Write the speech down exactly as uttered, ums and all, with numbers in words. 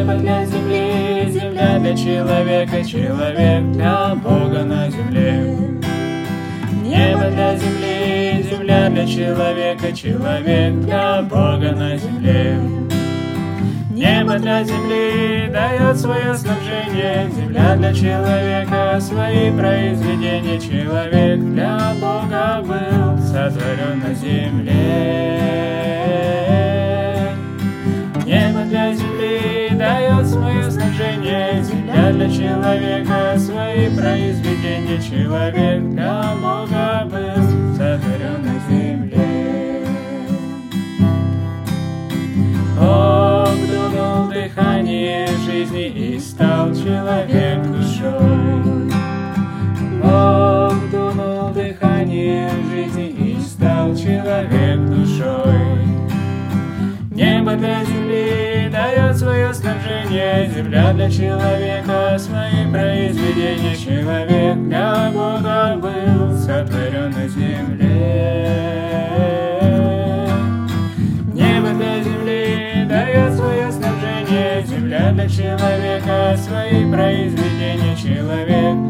Небо для земли, земля для человека, человек для Бога на земле. Небо для земли, земля для человека, человек для Бога на земле. Небо для земли дает свое снабжение, земля для человека свои произведения. Человек для Бога был сотворен на земле. Небо для земли дает свое снабжение, земля для человека свои произведения. Человек для Бога был сотворен на земле. Бог вдунул дыхание жизни и стал человек душой. Бог вдунул дыхание жизни и стал человек душой. Небо для земли дает свое снабжение, земля для человека свои произведения. Человек для Бога был сотворен на земле. Небо для земли дает свое снабжение, земля для человека свои произведения. Человек